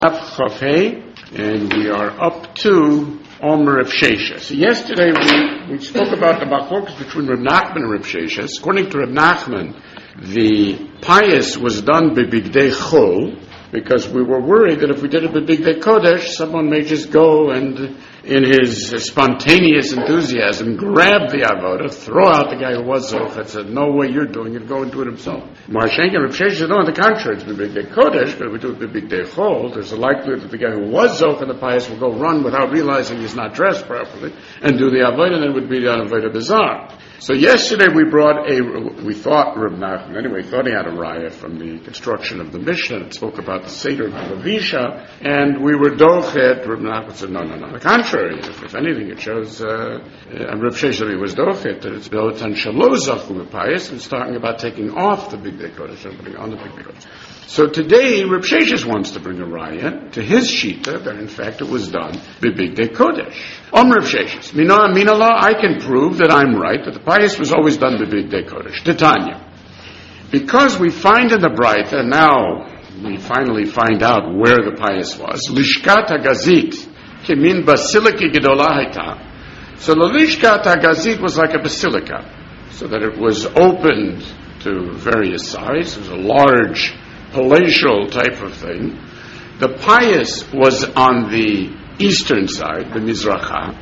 Chafei, and we are up to Omer Rav Sheshes. So yesterday we spoke about the machlokas between Reb Nachman and Rav Sheshes. According to Reb Nachman, the pious was done by Bigdei Chol, because we were worried that if we did it by Bigdei Kodesh, someone may just go and, in his spontaneous enthusiasm, grab the avodah, throw out the guy who was zoch, and said, "No way you're doing it, go and do it himself." Marshenk and Rav Sheshes said, "No, on the contrary, it's by Bigdei Kodesh, but if we do it by Bigdei Chol, there's a likelihood that the guy who was zoch and the pious will go run without realizing he's not dressed properly and do the avodah, and it would be the avodah bizarre." So yesterday we thought Reb Nachman, anyway, thought he had a raya from the construction of the Mishnah that spoke about the Seder of Lavisha, and we were dochet. Reb Nachman said, no. On the contrary, if anything, it shows, and Reb Sheshes was dochet, that it's Belotan Shalozach U'Mepayis, and it's talking about taking off the Bigdei Kodesh and putting on the Bigdei Kodesh. So today, Reb Sheshes wants to bring a raya to his shita that in fact it was done by Bigdei Kodesh. Reb Sheshes, Minallah, I can prove that I'm right, that the pious was always done by Bigdei Kodesh. Titania. Because we find in the Braita, now we finally find out where the pious was. Lishkat HaGazit, Kimin Basilika Gedolah Haita. So the Lishkat HaGazit was like a basilica, so that it was opened to various sides. It was a large palatial type of thing. The pious was on the eastern side, the Mizracha.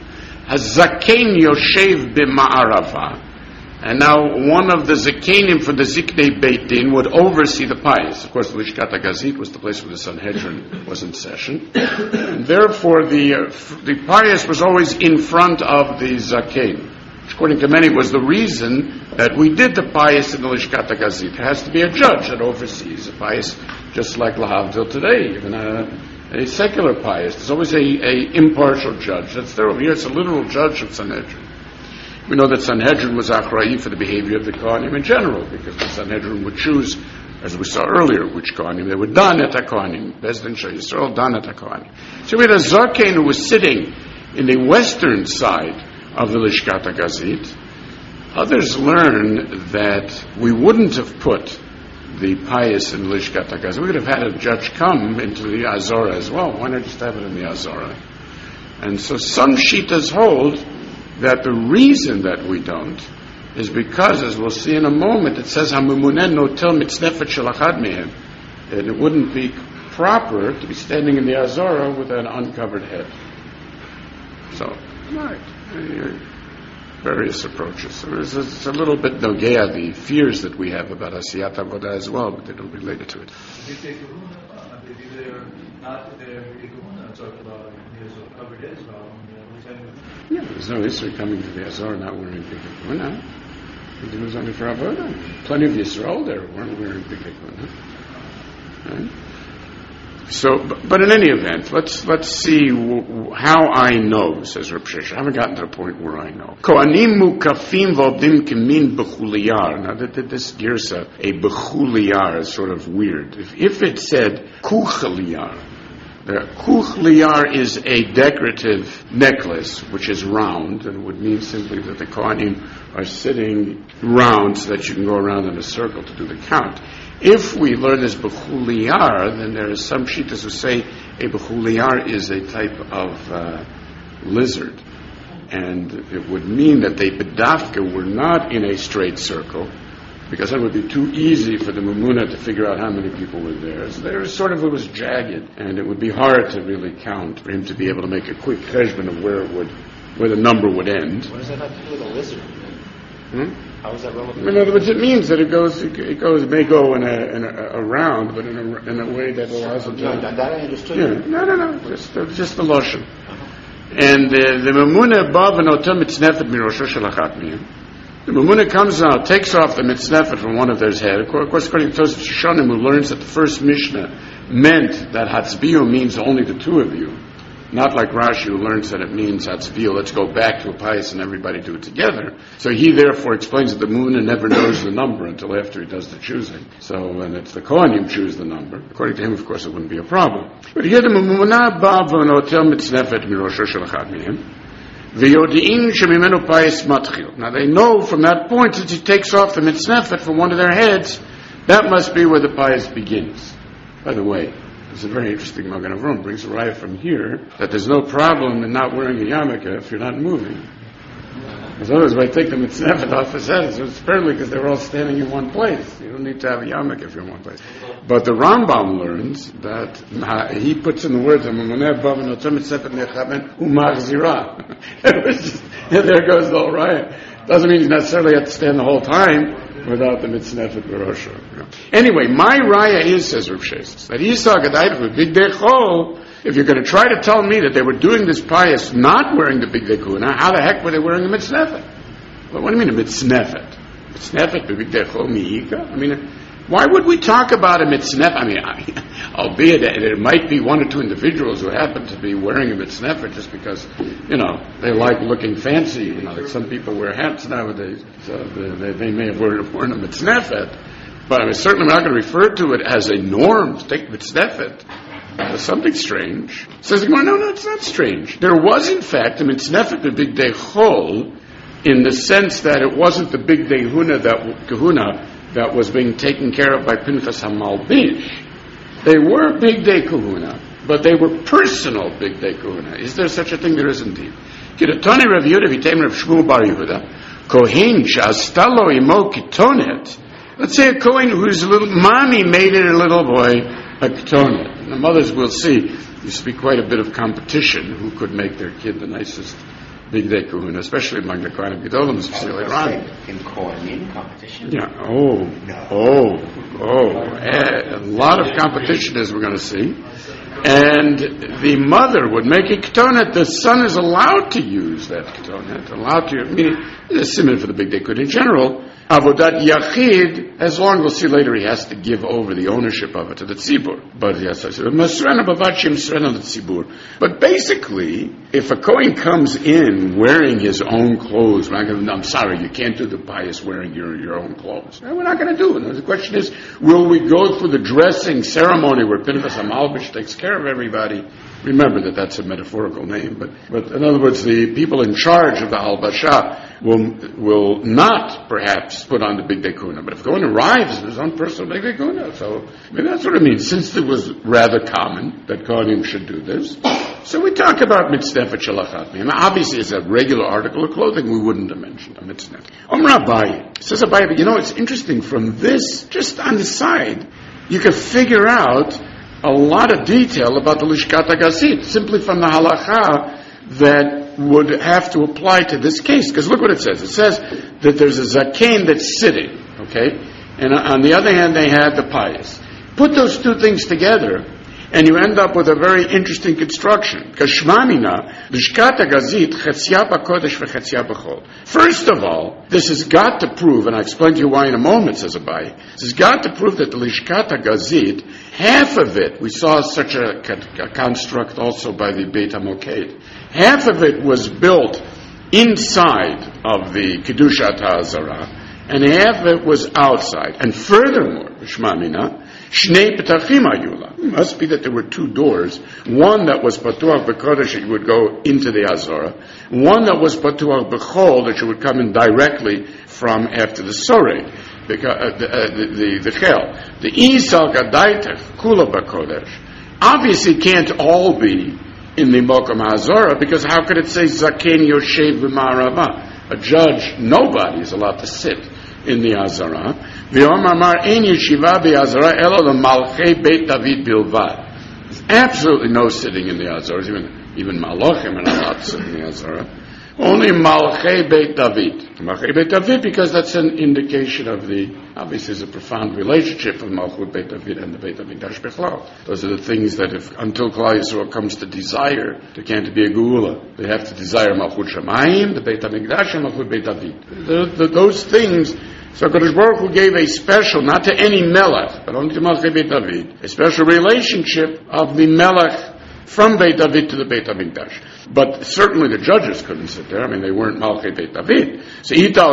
Hazaken Yoshev b'Ma'arava. And now one of the Zakenim for the Ziknei Beit Din would oversee the pious. Of course, the Lishkat HaGazit was the place where the Sanhedrin was in session. And therefore, the pious was always in front of the Zaken, which according to many was the reason that we did the pious in the Lishkat HaGazit. There has to be a judge that oversees the pious, just like Lahavdil today, even a secular pious. There's always a impartial judge. That's there over here. It's a literal judge of Sanhedrin. We know that Sanhedrin was achrayi for the behavior of the Kohanim in general, because the Sanhedrin would choose, as we saw earlier, which Kohanim they would dan et HaKohanim. Bezdin Shel Yisrael dan et HaKohanim. So we had a Zaken who was sitting in the western side of the Lishkat HaGazit. Others learn that we wouldn't have put the pious in the Lishkat HaGazit. We could have had a judge come into the Azora as well. Why not just have it in the Azora? And so some Shitas hold that the reason that we don't is because, as we'll see in a moment, it says HaMemuneh notel mitznefet shel achad mehem, that it wouldn't be proper to be standing in the Azora with an uncovered head. So, right, various approaches. So it's a little bit nogea, the fears that we have about Asiyat Avodah as well, but they don't relate it to it. Yeah, there's no history coming to the Azor not wearing Bigdei Kehuna. It was only for Avodah. Plenty of Yisrael there weren't wearing Bigdei Kehuna. Right? So, but in any event, let's see how I know, says Reb Sheshes. I haven't gotten to the point where I know. Kohanim mukafim v'obdim kimin b'chuliyar. Now, this girsa, a b'chuliyar, is sort of weird. If it said kuchaliyar, the kuchliyar is a decorative necklace which is round, and would mean simply that the Kohanim are sitting round so that you can go around in a circle to do the count. If we learn as bechuliyar, then there are some shittas who say a bechuliyar is a type of lizard, and it would mean that they bedafka were not in a straight circle, because that would be too easy for the Memuneh to figure out how many people were there. So there sort of, it was jagged, and it would be hard to really count for him to be able to make a quick cheshbon of where the number would end. What does that have to do with a lizard? How is that relevant? In other words, it means that it may go in a round, but in a way that allows it to. No, that I understood. Yeah. No. Just the lashon. And the Memuneh bav v'notel mitznefet mirosho shel achat miyim. The Memuneh comes out, takes off the mitznefet from one of their head. Of course, according to Tosfos Shonim, who learns that the first Mishnah meant that Hatzbiyu means only the two of you, not like Rashi, who learns that it means Hatzbiyu, let's go back to a pious and everybody do it together. So he therefore explains that the Memuneh never knows the number until after he does the choosing. So when it's the Kohanim choose the number, according to him, of course, it wouldn't be a problem. But here the Memuneh bav v'notel mitznefet mirosho shel achad miyim. Now they know from that point that he takes off the mitznefet from one of their heads, that must be where the pious begins. By the way, It's a very interesting Magen Avraham. Brings a raya from here that there's no problem in not wearing a yarmulke if you're not moving. Because otherwise, if I take the mitznefet off his head, it's apparently because they're all standing in one place. You don't need to have a yarmulke if you're in one place. But the Rambam learns that he puts in the words, there goes the whole raya. Doesn't mean you necessarily have to stand the whole time without the mitznefet v'rosha. Anyway, my raya is, says Rav Sheshes, that Yisrael Gadayt with Big Day Chol. If you're going to try to tell me that they were doing this pious not wearing the Big Day Kuna, how the heck were they wearing a mitznefet? Well, what do you mean a mitznefet? Mitznefet Big Day Chol miika? I mean, why would we talk about a mitznefet? I mean, albeit that there might be one or two individuals who happen to be wearing a mitznefet just because, they like looking fancy. Like some people wear hats nowadays, so they may have worn a mitznefet. But I'm certainly not going to refer to it as a norm to take mitznefet. There's something strange. Says, no, it's not strange. There was, in fact, a mitznefet the Big Day Chol, in the sense that it wasn't the Big Day Kahuna that was being taken care of by Pinchas HaMalbin. They were Big Day Kahuna, but they were personal Big Day Kahuna. Is there such a thing? There is indeed. Kiratoni Rav Yehuda v'teim Rav Shmuel Bar Yehuda, Kohen sh'astalo imo kitonet. Let's say a Kohen whose little mommy made it a little boy a kitonet. And the mothers will see, used to be quite a bit of competition who could make their kid the nicest Big Day Kahuna, especially among the Kohanim Gedolim, especially later on. In Kohanim competition? Yeah. A lot of competition, as we're going to see. And the mother would make a ketonet. The son is allowed to use that ketonet. Meaning, it's similar for the Big Day Kahuna in general. Avodat Yachid, as long we'll see later, he has to give over the ownership of it to the tzibur. But basically, if a Kohen comes in wearing his own clothes, I'm sorry, you can't do the pious wearing your own clothes. We're not going to do it. The question is, will we go through the dressing ceremony where Pinchas HaMalbish takes care of everybody? Remember that that's a metaphorical name, but in other words, the people in charge of the halbasha will not perhaps put on the Big Day Kahuna, but if Kohen arrives in his own personal Big Day Kahuna, so that's what it means. Since it was rather common that Kohanim should do this, so we talk about mitznefet shalachat. And obviously, as a regular article of clothing, we wouldn't have mentioned a mitznefet. Abaye says Abaye, but it's interesting. From this, just on the side, you can figure out a lot of detail about the Lishkat HaGazit, simply from the halacha that would have to apply to this case. Because look what it says. It says that there's a zaken that's sitting, okay? And on the other hand, they had the pious. Put those two things together, and you end up with a very interesting construction. Because Shmamina, Lishkat HaGazit, Chetzia B'Kodesh v'Chetzia B'Chol. First of all, this has got to prove, and I'll explain to you why in a moment, says Abai, this has got to prove that the Lishkat HaGazit, half of it, we saw such a construct also by the Beit HaMoked, half of it was built inside of the Kedushat HaZarah, and half of it was outside. And furthermore, Shmamina, Shnei Petachim Ayula. It must be that there were two doors. One that was Patuach B'Kodesh, that you would go into the Azorah. One that was Patuach B'Chol, that you would come in directly from after the Soreh, the Chel. The Isal Gadaitach, Kula B'Kodesh. Obviously can't all be in the Mokom HaZorah, because how could it say Zaken Yoshev B'Ma'arava? A judge, nobody is allowed to sit in the Azara. There's absolutely no sitting in the Azara. Even Malachim are not allowed to sit in the Azara. Only Malchei Beit David. Malchei Beit David, because that's an indication of obviously there's a profound relationship of Malchut Beit David and the Beit HaMikdash Bechlal. Those are the things that until Klal Yisrael comes to desire, there can't be a Geula. They have to desire Malchut Shamayim, the Beit HaMikdash, and Malchut Beit David. Those things. So Kadosh Baruch Hu gave a special, not to any Melech, but only to Malchei Beit David, a special relationship of the Melech from Beit David to the Beit HaMikdash. But certainly the judges couldn't sit there. They weren't Malchei Beit David. So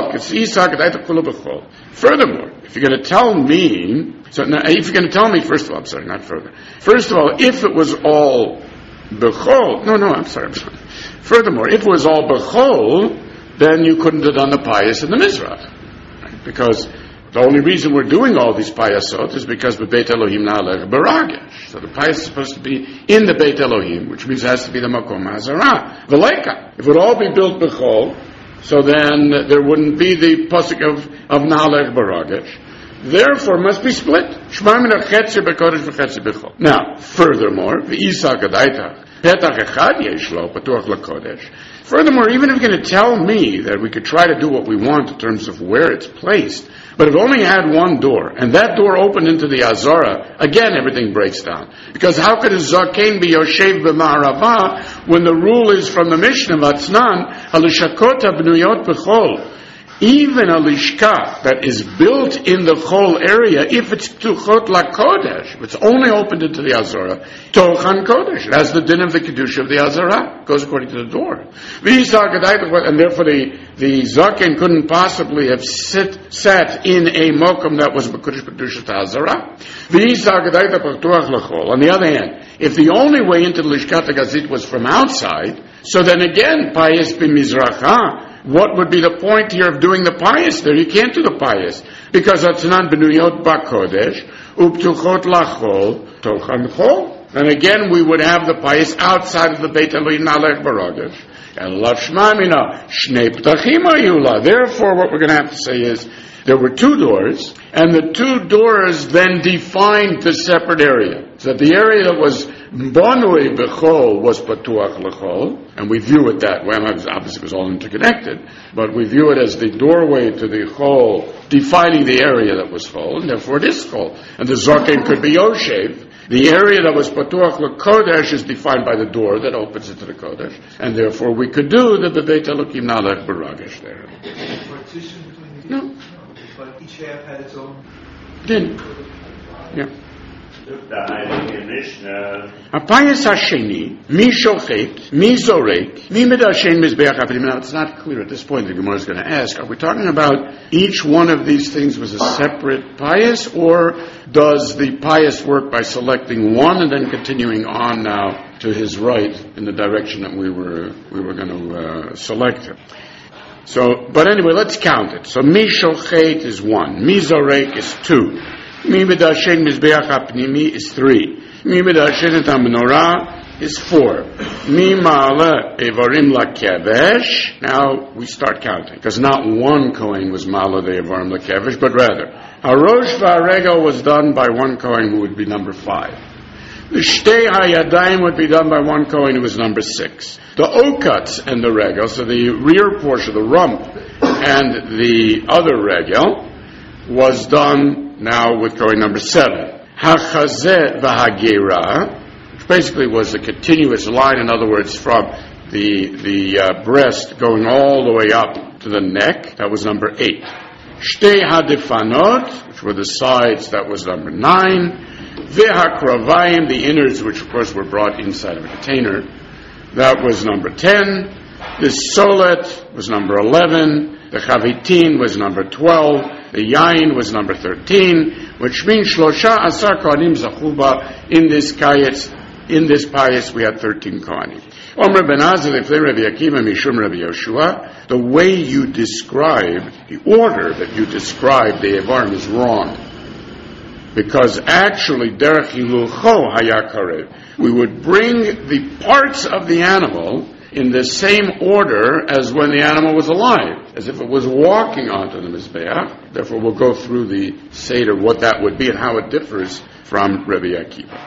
furthermore, if you're going to tell me, first of all, I'm sorry, not further. First of all, if it was all Bechol, I'm sorry. Furthermore, if it was all Bechol, then you couldn't have done the pious in the Mizrach. Right? Because the only reason we're doing all these payasot is because B'Beit Elohim Na'alech Baragesh. So the pious is supposed to be in the Beit Elohim, which means it has to be the Makom HaZarah, V'leika. If it would all be built b'chol, so then there wouldn't be the pasuk of Na'alech Baragesh. Therefore, must be split. Shema min ha-chetzi b'kodesh v'chetzi b'chol. Now, furthermore, v'isa gadaitach, petach echad yesh lo, patuach l'kodesh. Furthermore, even if you're going to tell me that we could try to do what we want in terms of where it's placed, but if it only had one door, and that door opened into the Azara, again everything breaks down. Because how could a Zaken be Yoshev b'ma'arava when the rule is from the Mishnah Vatznan, Halishakot b'nuyot b'chol. Even a lishka that is built in the whole area, if it's tuchot la kodesh, if it's only opened into the Azara, tochan kodesh, it has the din of the kedusha of the Azara, goes according to the door. And therefore the zaken couldn't possibly have sat in a mokum that was b'kudesh kedusha to Azara. On the other hand, if the only way into the lishkat gazit was from outside, so then again, payis b'mizracha, what would be the point here of doing the pious there? You can't do the pious. Because Atzanan benuyot ba'kodesh, uptuchot lachol, tochan chol. And again, we would have the pious outside of the Beit Elohim Na'alech Baragesh. And lav shmamina, shnei ptachim ayula. Therefore, what we're going to have to say is, there were two doors, and the two doors then defined the separate area. So that the area that was Bonui b'chol was patuach l'chol, and we view it that way. Obviously, it was all interconnected, but we view it as the doorway to the chol, defining the area that was chol, and therefore it is chol. And the zaken could be Yoshev. The area that was patuach l'kodesh is defined by the door that opens into the kodesh, and therefore we could do the Beit Elokim Na'alech Baragesh there. Partition between the No. But each half had its own Din. Yeah. Apayas hasheni, mi shochet, mi zorek, mi medashen mizbeach afidim. Now it's not clear at this point. The Gemara is going to ask: are we talking about each one of these things was a separate pious, or does the pious work by selecting one and then continuing on now to his right in the direction that we were going to select him? So, but anyway, let's count it. So mi shochet is 1, mi zorek is 2. Mi medashen mizbeach hapnimi is 3. Mi medashen et menorah is 4. Mi ma'ala evarim lakevesh. Now we start counting, because not one Kohen was ma'ala the evarim lakevesh, but rather harosh v'haregel was done by one Kohen, who would be number 5. The shtei hayadayim would be done by one Kohen, who was number 6. The okatz and the regel, so the rear portion, the rump, and the other regel, was done now with Kohen number 7. Hachazeh v'hagera, which basically was a continuous line, in other words, from the breast going all the way up to the neck, that was number 8. Shtei hadefanot, which were the sides, that was number 9. V'hakravayim, the innards, which of course were brought inside of a container, that was number 10. The solet was number 11. The chavitin was number 12. The yain was number 13, which means shlosha asar kohanim zachuba. In this pious we had 13 kohanim. Omer ben Azar lefnei Rabbi Akiva mishum Rabbi Yoshua. The way you describe, the order that you describe the evarim is wrong. Because actually, derech hilulcho haya karev. We would bring the parts of the animal in the same order as when the animal was alive, as if it was walking onto the Mizbeach. Therefore, we'll go through the Seder, what that would be and how it differs from Rabbi Akiva.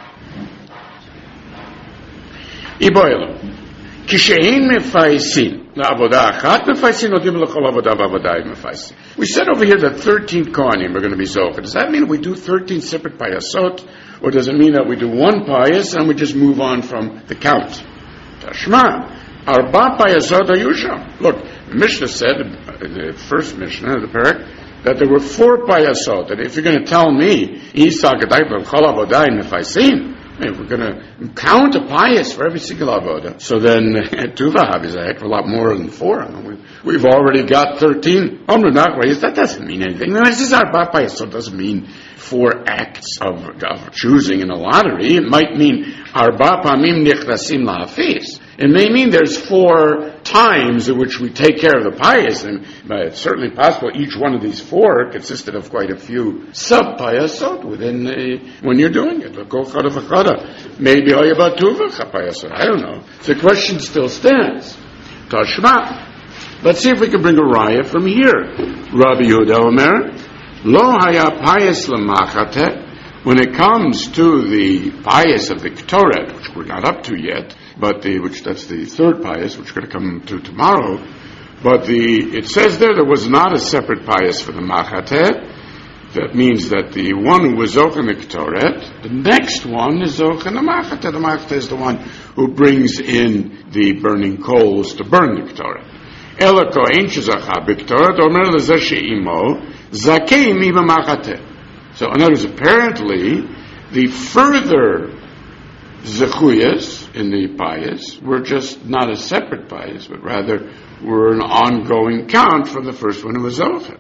Iboyelo. Kishein mefaisin. We said over here that 13 kohanim are going to be zocher. Does that mean we do 13 separate payasot, or does it mean that we do one payas and we just move on from the count? Tashma, arba payasot ayusha. Look, Mishnah said in the first Mishnah of the parak that there were 4 payasot, and if you're going to tell me if we're going to count a pious for every single avoda, so then Tuvahav is a heck of a lot more than 4. We've already got 13. That doesn't mean anything. This is our pious, so it doesn't mean 4 acts of choosing in a lottery. It might mean arba pamim nichrasim lahafiz. It may mean there's 4 times in which we take care of the pious, and it's certainly possible each one of these four consisted of quite a few sub-payasot within when you're doing it. Maybe I don't know. The question still stands. Tashma. Let's see if we can bring a raya from here. Rabbi Yehuda Omer, Lo haya payas lemachate. When it comes to the pious of the Ktoret, which we're not up to yet, but that's the third pious, which we're going to come to tomorrow, but it says there was not a separate pious for the Machate. That means that the one who was Zoch in the Ktoret, the next one is Zoch in the Machate. The Machate is the one who brings in the burning coals to burn the Ktoret. Ela kohen shezacha b'Ktoret, omer lezeh she'imo, zakei mi b'Machate. So, in other words, apparently, the further zechuyas in the pious were just not a separate pious, but rather were an ongoing count from the first one who was zocher.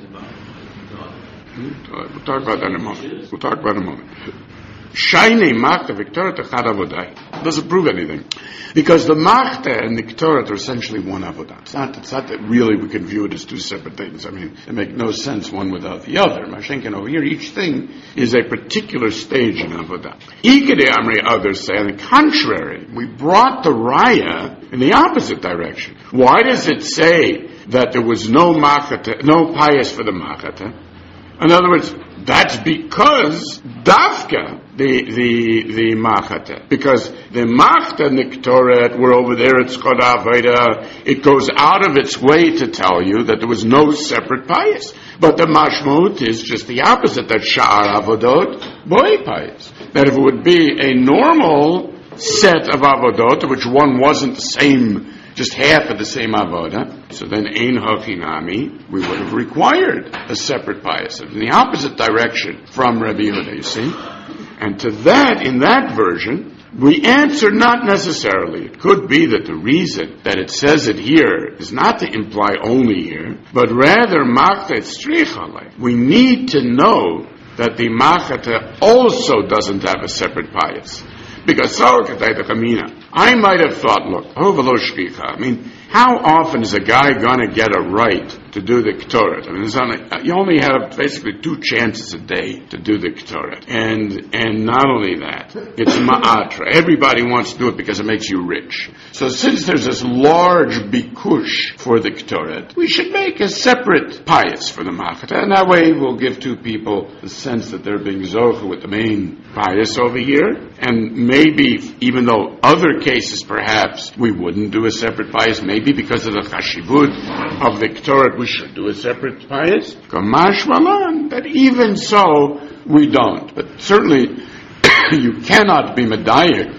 We'll talk about that in a moment. Shainei machta v'ktoret echad avodai. Doesn't prove anything. Because the machta and the ktoret are essentially one avodah. It's not that really we can view it as two separate things. I mean, they make no sense one without the other. Mashenkin over here, each thing is a particular stage in avodah. Ikede amri, others say, on the contrary, we brought the raya in the opposite direction. Why does it say that there was no machata, no pious for the machata? In other words, that's because dafka the machata, because the machta and the ktoret were over there at Skoda Veda. It goes out of its way to tell you that there was no separate pious. But the mashmut is just the opposite, that sha'ar avodot boy pious. That if it would be a normal set of avodot, which one wasn't the same, just half of the same avodah, so then ein hachinami, we would have required a separate pious in the opposite direction from Rabbi Yehuda, you see. And to that, in that version, we answer not necessarily. It could be that the reason that it says it here is not to imply only here, but rather machta stricha. We need to know that the machata also doesn't have a separate pious. Because I might have thought, look, I mean, how often is a guy going to get a right to do the Ktoret? I mean, you only have basically 2 chances a day to do the Ktoret. And not only that, it's ma'atra. Everybody wants to do it because it makes you rich. So since there's this large bikush for the Ktoret, we should make a separate pious for the Machata. And that way we'll give 2 people the sense that they're being zocha with the main pious over here. And maybe, even though other cases perhaps we wouldn't do a separate pious, maybe because of the chashivut of the Ktoret we should do a separate pious. Kamash malan, that even so we don't. But certainly you cannot be medayik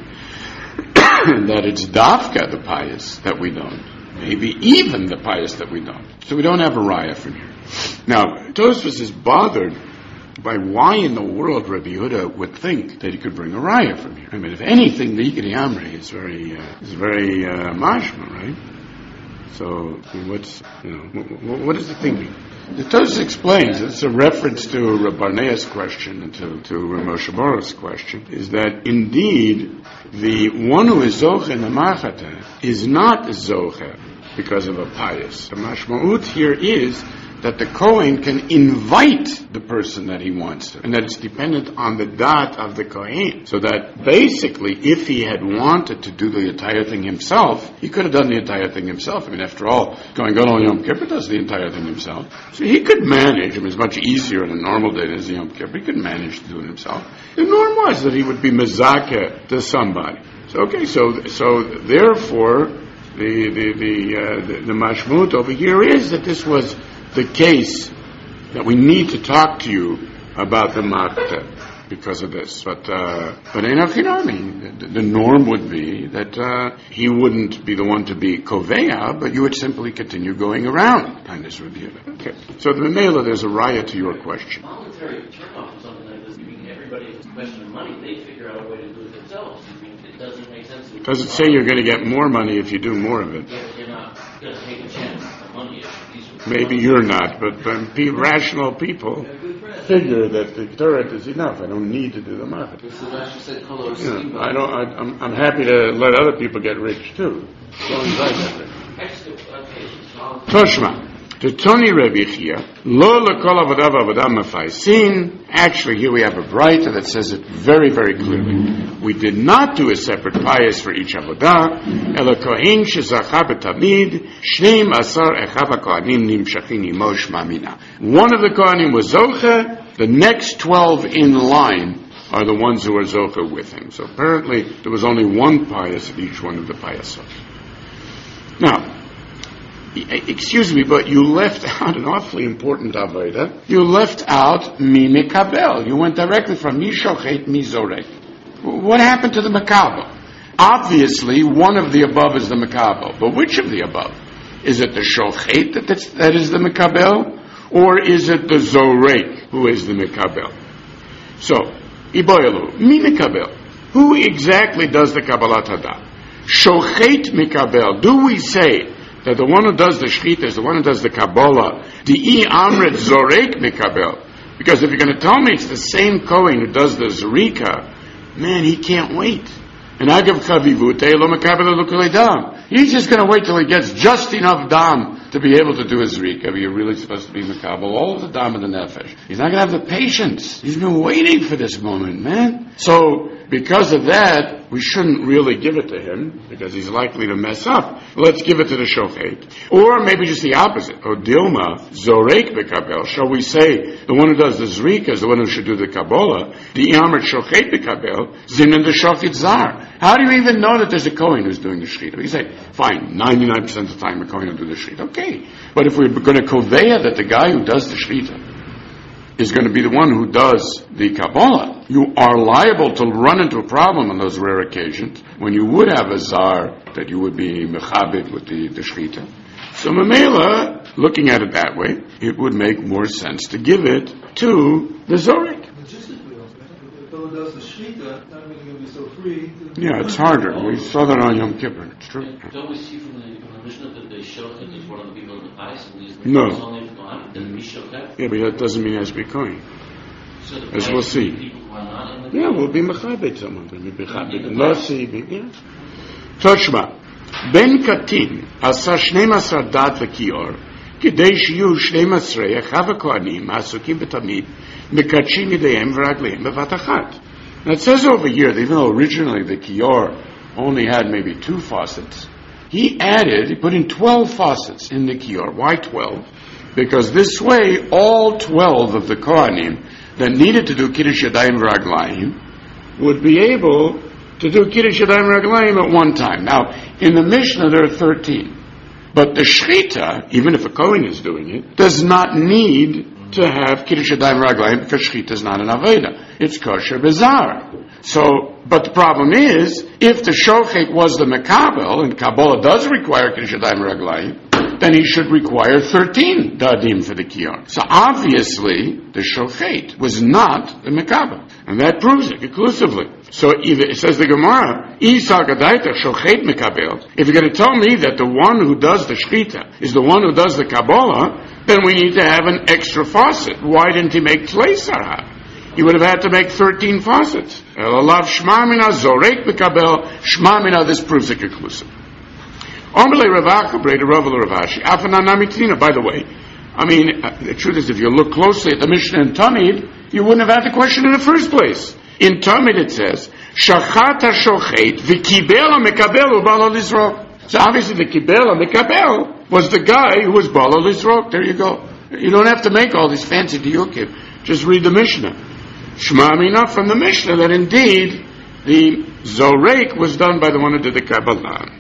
that it's dafka the pious that we don't. Maybe even the pious that we don't. So we don't have a raya from here. Now, Tosfos is bothered by why in the world Rabbi Yehuda would think that he could bring a raya from here. I mean, if anything, the Ikari Amri is very mashma, right? So, what is the thinking? The Tosfos explains, it's a reference to Reb Barnea's question and to Reb Moshe Borov's question, is that indeed the one who is zoche in the machata is not zoche because of a pious. The mashma'ut here is that the Kohen can invite the person that he wants to, and that it's dependent on the dat of the Kohen. So that basically, if he had wanted to do the entire thing himself, he could have done the entire thing himself. I mean, after all, Kohen Gadol Yom Kippur does the entire thing himself. So he could manage. I mean, it's much easier on a normal day than Yom Kippur. He could manage to do it himself. The norm was that he would be mezakeh to somebody. So therefore, the mashmut over here is that this was the case, that we need to talk to you about the Makta because of this. But the norm would be that he wouldn't be the one to be Koveya, but you would simply continue going around on this review. Okay. So the Mela, there's a raya to your question. Voluntary turnoff of something like this, meaning everybody has a question of money, they figure out a way to do it themselves. I mean, it doesn't make sense. Does it say you're going to get more money if you do more of it? You're not going to take a chance on money. Maybe you're not, but rational people figure that the Torah is enough. I don't need to do the Machat. I'm happy to let other people get rich too, as long as I get rich. Toshma. To Tony Rebbe here, lo lekol avodah v'avodah mefaisin. Actually, here we have a brayta that says it very, very clearly. We did not do a separate pious for each avodah. Ela kohen shezacha b'tamid shneim asar echav hakohanim nimshachin imo shma mina. One of the kohanim was zoche. The next 12 in line are the ones who are zoche with him. So apparently, there was only one pious at each one of the piousos. Now, excuse me, but you left out an awfully important avodah. You left out mi mekabel. You went directly from mi shochet, mi zorek. What happened to the mekabel? Obviously, one of the above is the mekabel. But which of the above? Is it the shochet that is the mekabel? Or is it the zorek who is the mekabel? So, iboyalu, mi mekabel. Who exactly does the kabbalat hadah? Shochet mekabel. Do we say that the one who does the shechita is the one who does the Kabbalah, the amret zorek mikabel? Because if you're going to tell me it's the same Kohen who does the zrika, man, he can't wait. And agav chavivute lo mikabel lo dam. He's just going to wait till he gets just enough dam to be able to do his zrika. But you're really supposed to be mikabel all of the dam and the nefesh. He's not going to have the patience. He's been waiting for this moment, man. So, because of that, we shouldn't really give it to him, because he's likely to mess up. Let's give it to the shochet. Or maybe just the opposite. O Dilma, Zorek Bekabel. Shall we say, the one who does the Zrika is the one who should do the Kabbalah, the Amrit Shochet Bekabel, Zin and the Shochet Zar. How do you even know that there's a Kohen who's doing the Shechita? You say, fine, 99% of the time a Kohen will do the Shechita. Okay. But if we're going to koveya that the guy who does the Shechita is going to be the one who does the Kabbalah, you are liable to run into a problem on those rare occasions when you would have a zar that you would be mechabit with the shechita. So Mamela, looking at it that way, it would make more sense to give it to the zorek. Logistically, if the fellow does the shechita, not really going to be so free. Yeah, it's harder. We saw that on Yom Kippur. It's true. Don't we see from the Mishnah that they showed that is one of the people in the pious and these No. only Yeah, but that doesn't mean it has to be Kohen. So As we'll see. People who are not in the Yeah, we'll be mechabit someone. We'll be mechabit. Nasi, yeah. Toshma. Ben Katin, asa 12 dat v'kior, כדי שיהיו 12 אחיו הכהנים העסוקים בתמיד מקדשים ידיהם ורגליהם בבת אחת. Now it says over here that even though originally the kior only had maybe 2 faucets, he put in 12 faucets in the kior. Why 12? Because this way all 12 of the kohanim that needed to do Kiddush Yadayim V'Raglayim would be able to do Kiddush Yadayim V'Raglayim at one time. Now, in the Mishnah there are 13. But the Shechita, even if a Kohen is doing it, does not need to have Kiddush Yadayim V'Raglayim because Shechita is not an Aveda. It's kosher bizarre. So, but the problem is, if the Shochet was the Mekabel, and Kabbalah does require Kiddush Yadayim V'Raglayim, then he should require 13 dadim for the kior. So obviously, the shochet was not the mekabel. And that proves it conclusively. So it says the Gemara, shochet mekabel. If you're going to tell me that the one who does the shechita is the one who does the Kabbalah, then we need to have an extra faucet. Why didn't he make tlei sarah? He would have had to make 13 faucets. Elav shmamina zorek mekabel, shmamina, this proves it conclusive. By the way, I mean, the truth is, if you look closely at the Mishnah in Tamid, you wouldn't have had the question in the first place. In Tamid it says, Shachat ha-shochet v'kibel ha-mekabel u'balo lizrok. So obviously the kibel ha-mekabel was the guy who was balo lizrok. There you go. You don't have to make all these fancy diyukim. Just read the Mishnah. Shema mina from the Mishnah that indeed the zorek was done by the one who did the Kabbalah.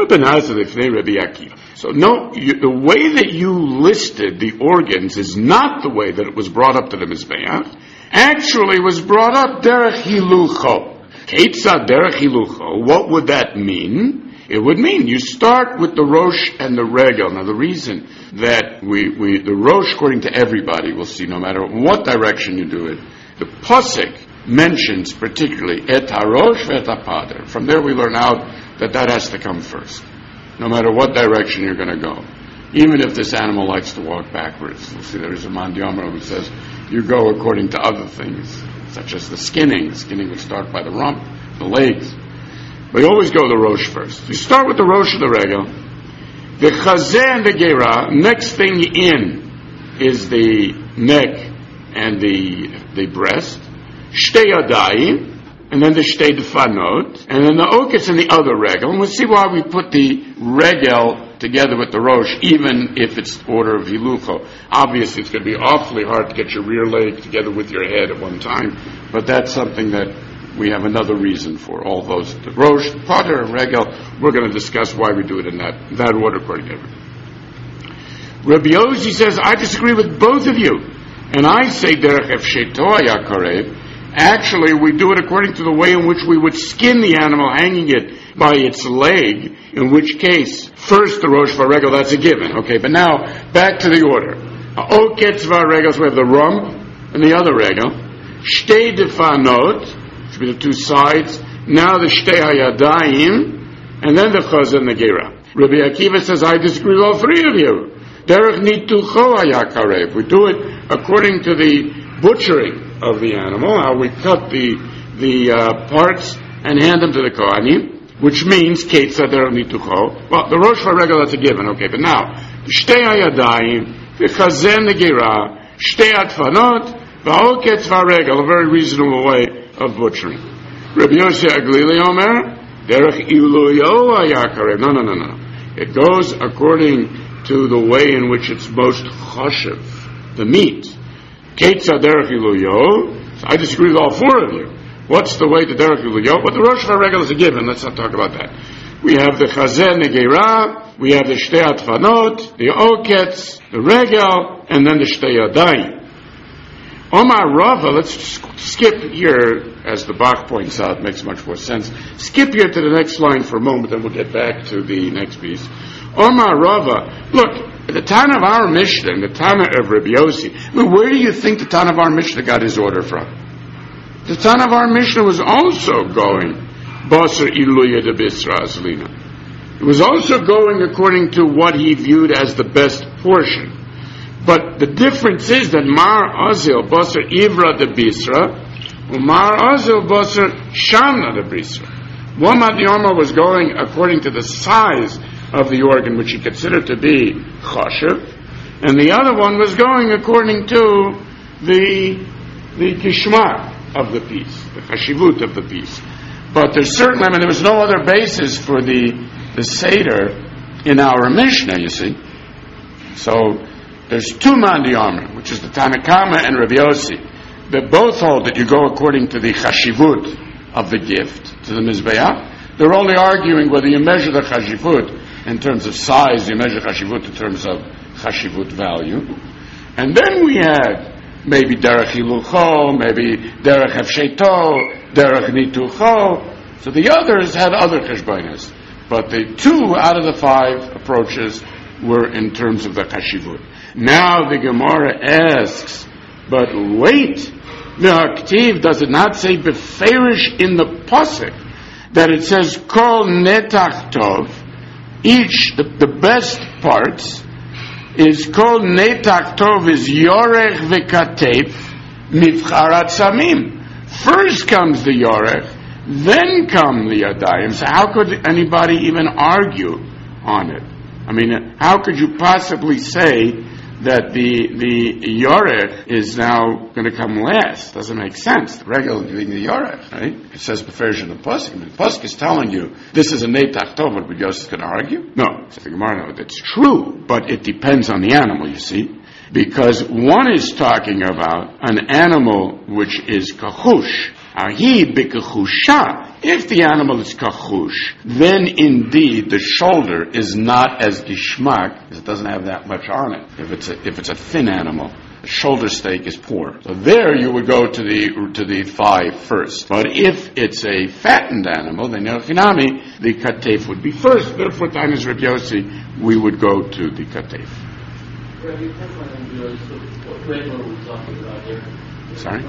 So no, the way that you listed the organs is not the way that it was brought up to the Mizbeach. Actually, it was brought up derech hilucho. Ketzad derech hilucho. What would that mean? It would mean you start with the Rosh and the Regel. Now the reason that the Rosh, according to everybody, we'll see, no matter what direction you do it, the Pasuk mentions particularly et harosh ve'et hapader. From there we learn out that has to come first, no matter what direction you're going to go. Even if this animal likes to walk backwards. You'll see there's a Mandyamra who says you go according to other things, such as the skinning. The skinning would start by the rump, the legs. But you always go the Rosh first. You start with the Rosh of the Regel. The chazeh and the gera, next thing in is the neck and the breast. Shtei yadayim, and then the shtei defanot, and then the oketz and the other regel. And we'll see why we put the regel together with the rosh, even if it's order of hilucho. Obviously, it's going to be awfully hard to get your rear leg together with your head at one time, but that's something that we have another reason for. All those, the rosh, the potter, and regel, we're going to discuss why we do it in that order according to everything. Rabbi Yossi says, I disagree with both of you, and I say derech efsheto haya karev. Actually, we do it according to the way in which we would skin the animal, hanging it by its leg, in which case, first the rosh v'regel, that's a given. Okay, but now, back to the order. Oketz v'regel, so we have the rump and the other regel. Shtei defanot, which would be the two sides. Now the shtei hayadayim, and then the chazeh and the gera. Rabbi Akiva says, I disagree with all three of you. Derech nitucho haya karev. We do it according to the butchering of the animal, how we cut the parts and hand them to the kohanim, which means ketza derech nitucho. Well, the rosh v'regel, that's a given, okay, but now, shtei hayadayim, the chazeh and the gera, shtei atfanot, v'oketz v'regel, a very reasonable way of butchering. Rabbi Yossi Aglili Omer, derech iluyo haya karev. No. It goes according to the way in which it's most choshev, the meat. Ketza derech iluyo. So I disagree with all four of you. What's the way to derech iluyo? But the rosh v'regel is a given. Let's not talk about that. We have the chazeh and the gera, we have the shtei atfanot, the oketz, the regel, and then the shtei yadayim. Omar Rava, let's skip here, as the Bach points out, makes much more sense. Skip here to the next line for a moment, and we'll get back to the next piece. Omar Rava, look, the Tana of our Mishnah and the Tana of Rabbi Yossi, where do you think the Tana of our Mishnah got his order from? The Tana of our Mishnah was also going Basar Iluya de Bisra Azlina. It was also going according to what he viewed as the best portion. But the difference is that Mar Azil Basar Ivra de Bisra, Mar Azil Basar Shamna de Bisra. One Madiyama was going according to the size of the organ which he considered to be chashiv, and the other one was going according to the kishmak of the piece, the chashivut of the piece. But there's certainly, there was no other basis for the Seder in our Mishnah, you see. So there's two Mandiyama, which is the Tanakama and Rabbi Yossi, that both hold that you go according to the chashivut of the gift, to the mizbeach. They're only arguing whether you measure the chashivut in terms of size, you measure chashivut in terms of chashivut value. And then we had maybe derech hilucho, maybe derech hefsheto, derech nitucho. So the others had other cheshbonos. But the two out of the five approaches were in terms of the chashivut. Now the Gemara asks, but wait, the Haktiv, does it not say beferish in the pasuk that it says kol netach tov, each, the best parts, is called netach tov, is yorech v'katef mivcharat samim. First comes the yorech, then come the yadayim. So how could anybody even argue on it? How could you possibly say that the yorech is now going to come last? Doesn't make sense. The regular giving the yorech, right? It says beferish in the pasuk. The pasuk is telling you this is a netach tov. But Yosef is going to argue? No. So the Gemara knows that's true, but it depends on the animal. You see, because one is talking about an animal which is kachush. Ahi b'kachusha. If the animal is kachush, then indeed the shoulder is not as gishmak, because it doesn't have that much on it. If it's a thin animal, the shoulder steak is poor. So there you would go to the thigh first. But if it's a fattened animal, then yochinami, the katef would be first. Therefore, Tanis Rabbi Yossi, we would go to the katef. Rabbi, what regular are we talking about here? Sorry?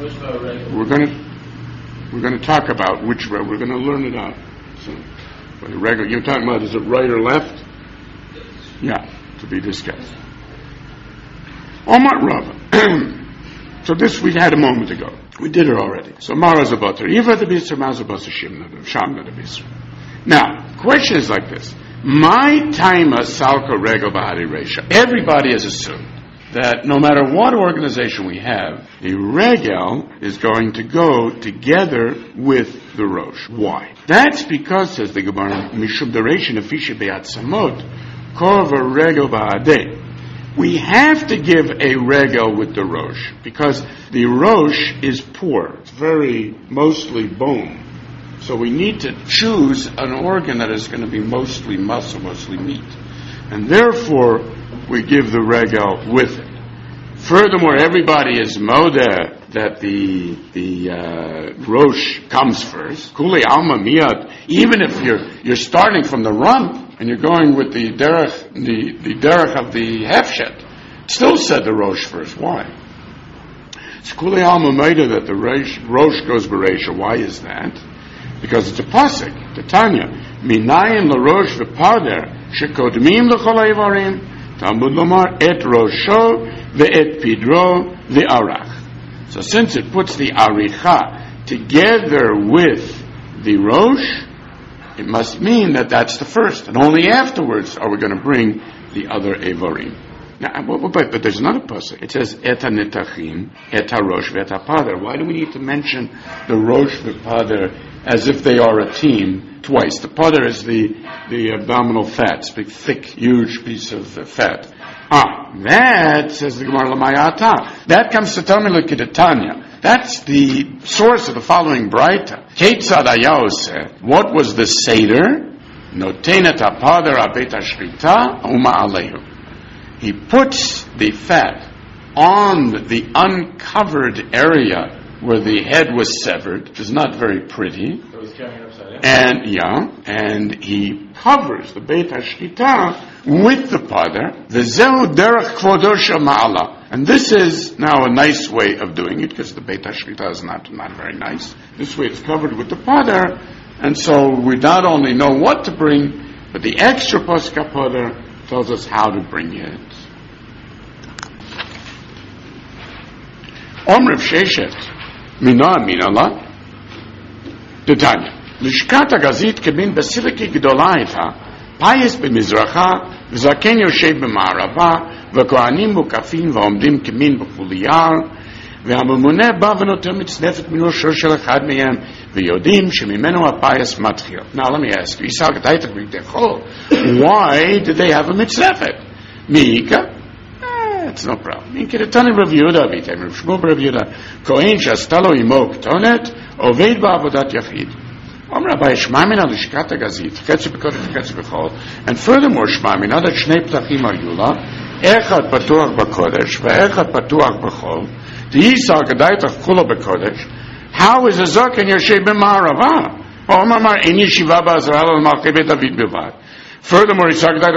We're going to talk about which row. We're going to learn it out. So, the regular, you're talking about, is it right or left? Yeah, to be discussed. Omar Rava. So this we had a moment ago. We did it already. So Mara's about to Iva the Bisra, Maza Basa Shamna the Bisra. Now, question is like this. My taima salko regel b'hari reisha. Everybody has assumed that no matter what organization we have, the regel is going to go together with the rosh. Why? That's because, says the Gemara, mishum dereishin afisha be'atzamot kova regel b'hadeh. We have to give a regel with the rosh because the rosh is poor. It's mostly bone. So we need to choose an organ that is going to be mostly muscle, mostly meat. And therefore, we give the regel with it. Furthermore, everybody is modeh that the rosh comes first. Kuli alma miyad. Even if you're starting from the rump and you're going with the derech of the hefshet, it still said the rosh first. Why? It's kuli alma miyad that the rosh goes bereisha. Why is that? Because it's a pasuk, the Tanya. Minayin l'rosh v'pader shekodmim l'chol ha'ivarim Talmud lomar et rosho ve'et pidro ve'arach. So since it puts the aricha together with the rosh, it must mean that that's the first, and only afterwards are we going to bring the other evarim. Now, but there's another pasuk. It says et ha-netachim, et ha-rosh ve'et ha-pader. Why do we need to mention the rosh ve'pader as if they are a team twice? The pader is the abdominal fat, big, thick, huge piece of fat. That, says the Gemara Lamayata, that comes to tell me, look at Tanya. That's the source of the following Braita. Ketzad Ayose, what was the Seder? Notenet ha-pader ha-bet ha-shrita uma alehu. He puts the fat on the uncovered area where the head was severed, which is not very pretty. So he's carrying it upside down? And he covers the Beit HaShchita with the pader. V'zeu derech kvodo shel ma'ala. And this is now a nice way of doing it, because the Beit HaShchita is not very nice. This way it's covered with the pader, and so we not only know what to bring, but the extra posca pader tells us how to bring it. Omer Sheshet. Mina la Tanya. Lishkat הגזית כבין בסיליקי גדולה הייתה, פייס במזרחה, וזקן יושב במערבה, וכהנים מוקפים ועומדים כמין בחוליה, והממונה בא ונותן מצנפת מראשו של אחד מהם, ויודעים שממנו הפייס מתחיל. Now let me ask you, why did they have a מצנפת? Miika? It's no problem. In Kiritani Rav Yehuda Vitem, Rav Shmuel Rav Yehuda, Kohen Shastalo Imo Ktonet, Oved Ba'avodat Yachid. Rabbi Shmamina Lishkat HaGazit, Chetzi B'Kodesh Chetzi B'Chol, and furthermore Shmamina that Shnei Ptachim Ayula, Echad Patuach B'Kodesh, Ve'echad Patuach B'Chol, D'Yisa G'daytach Kulo B'Kodesh. How is a Zoken Yoshev B'Ma'arava? Omar Eni Shiva Ba'Azral Al-Malchei Bet David B'Vad. Furthermore, how could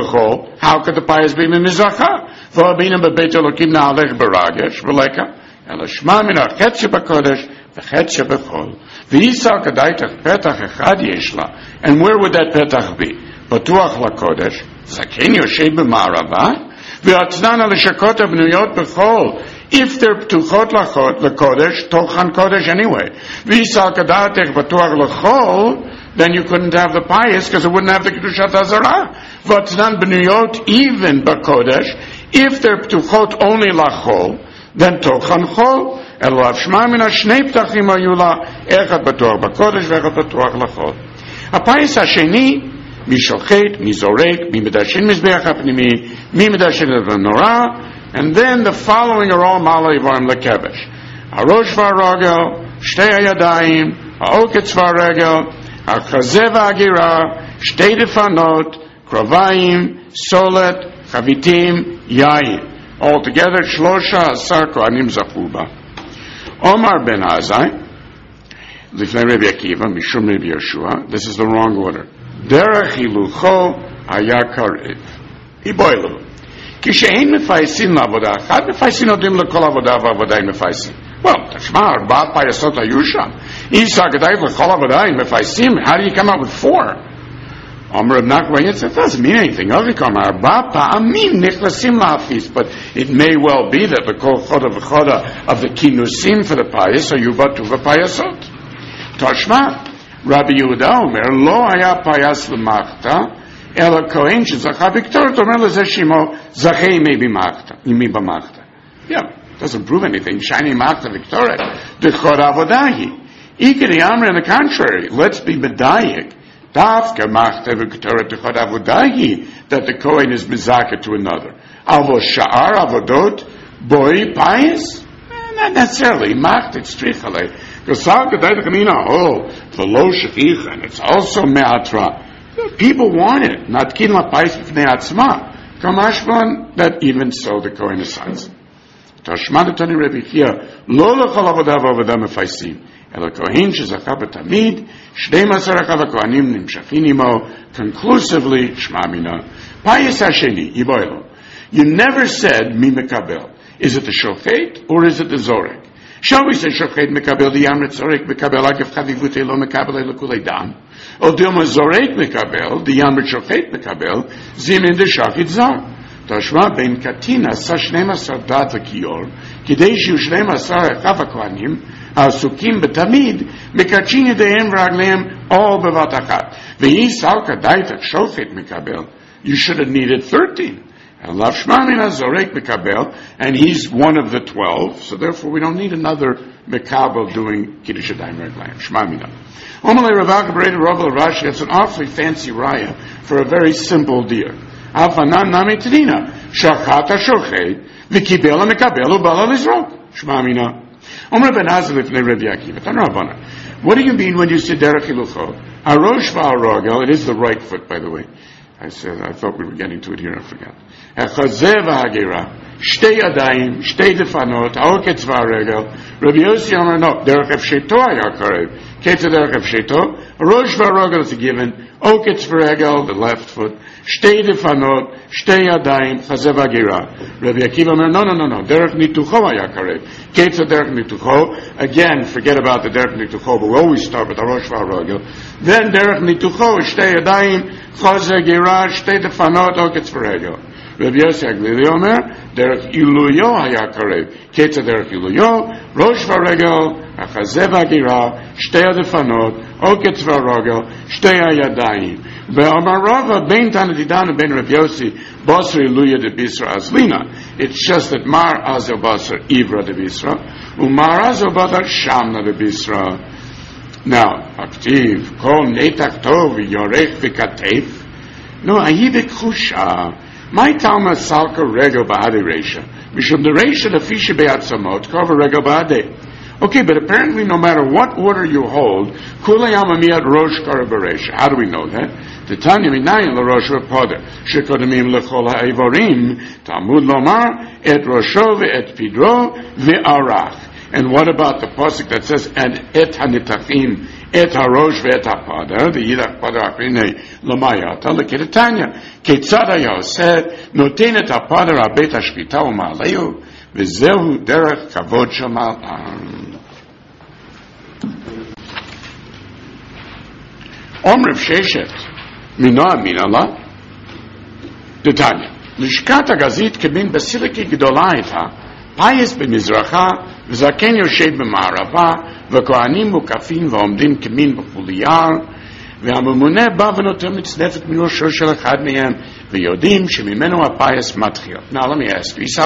the pious be mizracha? V'abinam bebeit Elokim na'alech baragesh v'leka elashma min ha'chetze b'kodesh v'chetze b'chol v'yisa k'daitach petach echad yeshla. And where would that petach be? Patuach lakodesh zaken yoshev b'ma'arava v'atznan l'shakot abnuyot b'chol. If they're ptuchot lakodesh, tochan kodesh anyway. V'yisa k'daitach patuach l'chol. Then you couldn't have the pious because it wouldn't have the Kedushat Hazarah. V'atznan b'nuyot, even b'kodesh, if they're ptuchot only lachol, then tochan chol, elav shma min ha-shnei ptachim ayula, echad b'tuach b'kodesh, v'echad b'tuach lachol. Ha-pious ha-sheni, mi shochet, mi zorek, mi medashin mizbeach ha-pnimi, mi medashin el-menorah, and then the following are all malay varim lekebesh. Ha-rosh v'ha-rogel, shtei ha-yadayim, ha-oketz v'ha-regel, HaChazeh v'Agira, Shtei Defanot, Krovayim, Solet, Chavitim, Yayin. Altogether, Shlosha Asar Kohanim Zachu ba. Omar ben Azai, Lifnei Rabbi Akiva, Mishum Rabbi Yeshua, this is the wrong order. Derech Hilucho Haya Karev. Iboilu. Kishein mefaisin la'avodah achad, mefaisin odim lekol avodah v'avodah mefaisin. Well, Tashma, Arba Payasot Ayusha. Isa Gedai L'chol Avodah Mefaisim. How do you come up with 4? Omer Rav Nachman, it doesn't mean anything. Avikam Arba Pa'amim Nichnasim La'afis. But it may well be that the Kol Choda V'choda of the Kinusim for the Payas are Yuva Tuva Payasot. Tashma, Rabbi Yehuda Omer, Lo Haya Payas L'machta, אלא כהן שזכה בקטורת, אומר לזה שמו, זכה ימי במחתה. Yeah, doesn't prove anything. Shiny machta victoret. The chod avodahi. Ikari amre, on the contrary, let's be medayik. Dafka machta victoret the chod avodahi, that the kohen is mizaka to another. Avo sha'ar avodot boy pious? Not necessarily. Machta tzrichale. Gosal kadai kamina oh v'lo shechicha, and it's also me'atra. People want it. Not kin la pious b'fnei atzma. Kamashvan, that even so the kohen assigns. Tashmadatani Rebbe here, lo lechol avodah v'avodah mefaisim, ela kohen shezacha b'tamid, 12 kohanim nimshachin imo, conclusively, shma mina. Payis hasheni, iboilo. You never said mi mekabel. Is it the shochet or is it the zorek? Shall we say shochet mekabel, the yamret zorek mekabel, agav chavivute lo mekabel ela kulei dam? Or dilma zorek mekabel, the yamret shochet mekabel, zim in the shachit zar. Tashma ben katina sa 12 dat lekior, kidei shiu 12 echav hakohanim, ha'asukim b'tamid, mekachin yedehem v'raglehem all bevat achat. V'yi salka daitach shofet mekabel, you should have needed 13. And lav shma min hazorek mekabel, and he's one of the 12, so therefore we don't need another mekabel doing kiddush yadayim raglehem. Shma mina. Omalei Rav Akabreda Rav Rashi, it's an awfully fancy raya for a very simple deer. Avanan nami tedina, shachata shochet, v'kibel mekabel u'bala lizrok. Shma mina. Omer ben Azal ifnei Rebbe Akiva. Tan Rabbana. What do you mean when you say derech hiluchot? Harosh v'harogel, it is the right foot, by the way. I thought we were getting to it here, I forgot. Hachazeh v'hagera, shtei yadayim, shtei defanot, ha'oketz v'haregel. Rabbi Yossi Omer, no, derech efsheto haya karev. Ketza derech efsheto, harosh v'harogel is a given, oketz v'haregel, the left foot, shtei defanot, shtei yadayim, chazeh v'hagera. Rabbi Akiva Omer, no, derech nitucho haya karev. Ketza derech nitucho, again, forget about the derech nitucho, but we always start with harosh v'harogel. Then derech nitucho, shtei yadayim, chazeh v'hagera, shtei defanot, oketz v'haregel. Rabbi Yossi Aglili Omer, derech iluyo haya karev. Ketza derech iluyo, rosh v'haregel, achazeh v'hagera, shtei defanot, oketz v'haregel, shtei yadayim. Ve'amar Rava ben Tanadidana ben Rabbi Yossi Basri Luya de Bisra Azlina. It's just that Mar Azel Basar Ivra de Bisra, Umar Azel Basar Shamna de Bisra. Now, Aktiv Kol Netach Tov Yorech V'Katef. No, Ayibek Chusha. My Talmud Salka Regel Ba'ade Reisha. Mishum the Reisha the Fishe Be'atzamot cover Regel Ba'ade. Okay, but apparently no matter what order you hold, Kulayam Amiyat Rosh Kara Bereisha. How do we know that? The Tanya Minayin LaRosh Rapoder. Shekodamim Lechol HaEvorim. Talmud Lomar Et Rosho Ve'et Pidro Ve'arach. And what about the pasuk that says, and Et HaNitachim Et HaRosh Ve'et HaPader, the Yidach Pader Achrinei Lomayata, L'Kedetanya, Ketzad HaYoseh, Noten Et HaPader HaBet HaShpita U'Ma'aleyu, V'zehu Derech Kavod Shamal Omrev Sheshet, Minoa Minala, Detanya. Lishkat HaGazit Kemin Basiliki Gdolaita, Payis B'Mizracha, V'Zaken Yoshed B'Ma'arava, V'Kohanim Mukafin V'Omdim Kemin B'Chuliyar, V'Hamumune Ba V'Notem Mitznefet Min Rosho Shel Echad Mehem, V'Yodim Shemimenu HaPayis Matchil. Now let me ask you,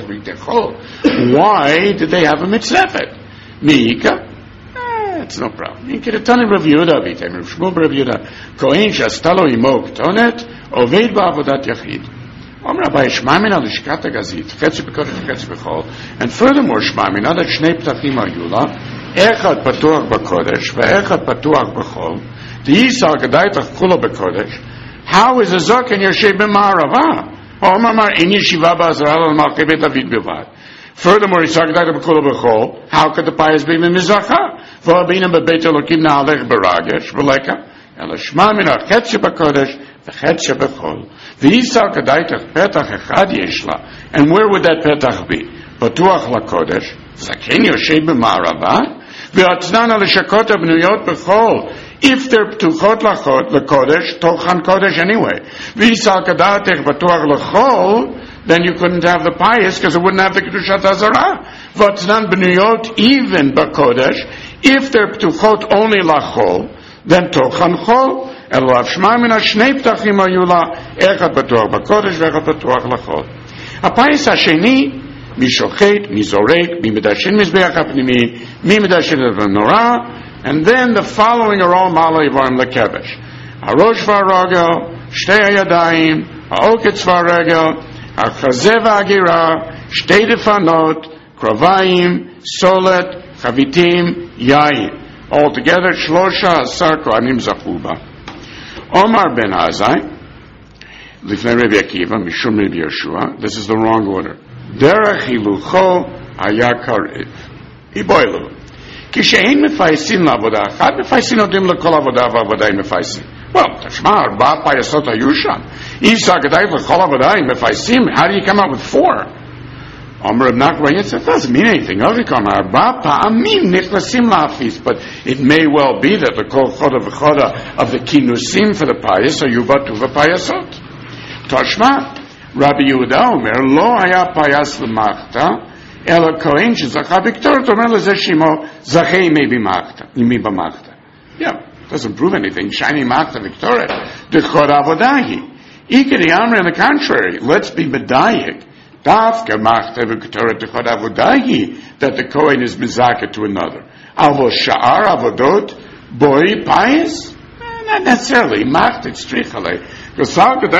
why did they have a mitznefet? Mi'ika? It's no problem. Inkeretani Rav Yehuda Vitem, Rav Shmuel Rav Yehuda, Kohen Shastalo Imo Ktonet, Oved Ba'avodat Yachid. Rabbi Shmamina Lishkat HaGazit, Chetzi B'Kodesh Chetzi B'Chol, and furthermore Shmamina that Shnei Ptachim Ayula, Echad Patuach B'Kodesh, Ve'echad Patuach B'Chol, the Yisal Gedaitach Kula B'Kodesh. How is a Zoken Yoshe B'Ma'arava? Omamar In Yeshiva Ba'Azral Al-Malchei Bet David Bilvad. Furthermore, Yisal Gedaitach Kula B'Chol, how could the pious be Mizracha? V'Abinam B'Beit Elokim Na'alech B'Ragesh, V'Leka, Ela Shmamina Chetzi B'Kodesh, V'Chetzi B'Chol. V'Yisal Gedaitach Petach Echad Yeshla, and where would that Petach be? Patuach LaKodesh, Zaken Yoshe B'Ma'arava, V'Atznan Al-Shakot Abnuyot B'Chol. If they're Ptuchot LaKodesh, Tochan Kodesh anyway. V'Yisal Gedaitach Patuach LaChol, then you couldn't have the pious because it wouldn't have the Kedushat Hazarah. V'Atznan B'Nuyot even B'Kodesh. If they're Ptuchot only LaChol, then Tochan Chol. אלא שמע מן שני פתחים היו לה, אחד פתוח בקודש ואחד פתוח לחול. הפיס השני, מי שוחט, מי זורק, מי מדשן מזבח הפנימי, מי מדשן את הנורא, and then the following are all מעלה איברים לקבש. הראש והרגל, שתי הידיים, העוקץ והרגל, החזה והגירה, שתי דפנות, קרביים, סולת, חביתים, יין. Altogether, 13 כהנים זכו בה. Omar ben Azai, לפני רבי עקיבא, משום רבי יהושע, this is the wrong order. דרך הילוכו היה קריב. היבוילו. כשאין מפייסים לעבודה אחת, מפייסים נותנים לכל עבודה ועבודה הם מפייסים. Well, תשמע, 4 פייסות היו שם. אי אפשר כדאי לכל עבודה הם מפייסים. How do you come up with 4? Omer Reb Nachman, yes, it doesn't mean anything. 4 פעמים נכנסים להפיס, but it may well be that the kol choda v'choda of the kinusim for the payas are yuvatu v'payasot. Toshma, Rabbi Yehuda Omer, lo haya payas l'machta, ela kohen shezacha b'ktoret, Omer leze shimo, zachei me b'machta. Yeah, doesn't prove anything. Shiny machta v'ktoret, d'chod avodahi. Ikedi Amr, on the contrary, let's be medayik. That the Kohen is mizaka to another. Avo sha'ar avodot boy payas? Not necessarily. Machtet strichale. Because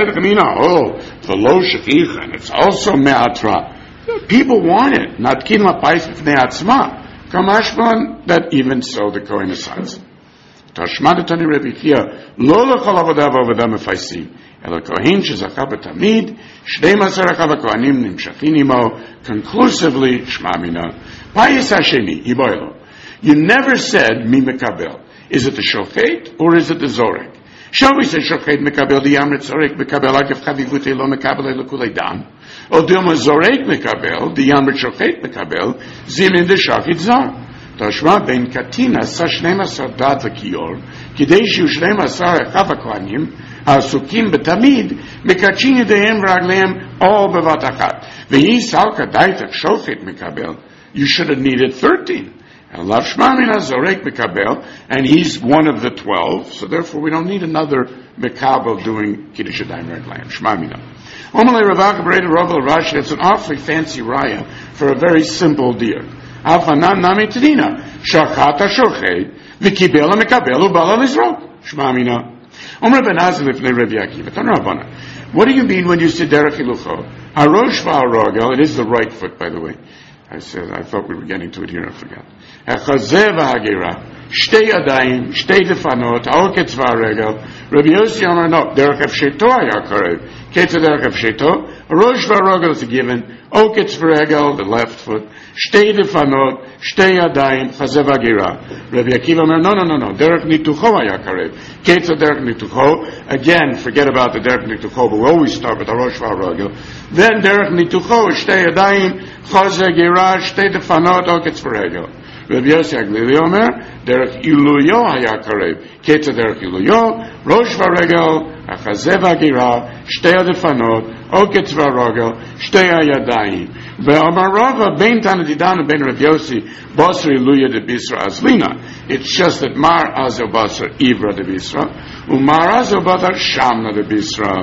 the lo shechicha, and it's also me'atra. People want it. Not kin la payas b'fnei atzma. Kamashman, that even so the Kohen decides. Tashmadatani Rebbe Chia, lo l'chol avodah v'avodah mefaisim. אלא כהן שזכה בתמיד, 12 הכהנים נמשכים עמו, conclusively שמע מינה. פייס השני, היבוילו. You never said מי מקבל. Is it the shofet or is it the zorek? Shall we say shofet מקבל, דיאמר צורק מקבל, אגב חביבותי לא מקבל לכולי דם? או דילמה זורק מקבל, דיאמר שופט מקבל, זימין דשחית זר. תשמע בין קטין עשה 12 דת לכיור, כדי שיהיו 12 אחד הכהנים, העסוקים בתמיד, מקדשים ידיהם ורגליהם all בבת אחת. והיא סלקה דייתך שופט מקבל, you should have needed 13. Alav Shema Mina Zorek Mekabel, and he's one of the 12, so therefore we don't need another Mekabel doing Kiddush Yadayim Reglayim. Shema Mina. Omalei Ravaka Bereda Rav Rashi, it's an awfully fancy raya for a very simple deer. Afanan Nami Tadina, Shachata Shochet, Vikibel Mekabel, Ubala Lizrok. Shema Mina. Omer Ben Azim Ifnei Rabbi Akiva. Tan Rabbana. What do you mean when you say Derech Hilucho? Harosh V'Harogel, it is the right foot, by the way. I thought we were getting to it here, I forgot. Hachazeh v'hagira, shtei yadayim, shtei defanot, ha'oketz v'haregel, Rabbi Yossi Amar, no, derech efsheto haya karev, ketza derech efsheto, rosh v'harogel is a given, oketz v'haregel, the left foot, shtei defanot, shtei yadayim, chazeh v'hagira. Rabbi Akiva Amar, no, derech nitucho haya karev, ketza derech nitucho, again, forget about the derech nitucho, but we always start with the rosh v'harogel, then derech nitucho, shtei yadayim, chazeh gira, shtei defanot, oketz v'haregel. Rabbi Yossi Aglili Omer, derech iluyo haya karev. Ketza derech iluyo, rosh v'regel, achazeh v'agira, shtei adefanot, oketz v'regel, shtei hayadayim. Ve'amar Rava, ben Tanadidana, ben Rabbi Yossi, basar iluyo de bisra azlina. It's just that mar azo basar ivra de bisra, umar azo basar shamna de bisra.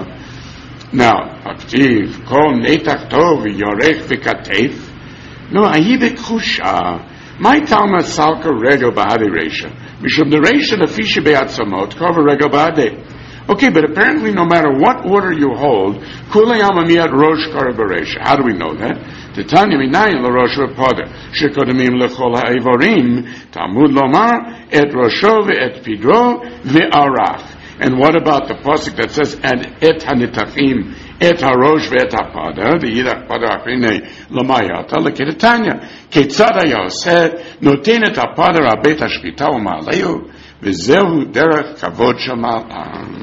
Now, aktiv, kol netach tov, yorech v'katef. No, ahi b'khusha. My Talmud salka regel ba'ade reisha. Mishum the reisha lefisha be'atzamot cover regel ba'ade. Okay, but apparently no matter what order you hold, kulei amamiyat rosh kara b'reisha. How do we know that? Titanya minayin l'rosh v'poder. Shekodamim l'chol ha'evorim. Talmud lomar et rosho ve'et pidro ve'arach. And what about the pasuk that says, and et hanitachim, et harosh ve'et hapada, the yidach pada achrine l'mayata, l'kedetanya, ketzad hayoseh, noten et hapada rabet hashkita u'ma'alehu, v'zehu derech kavod shamal.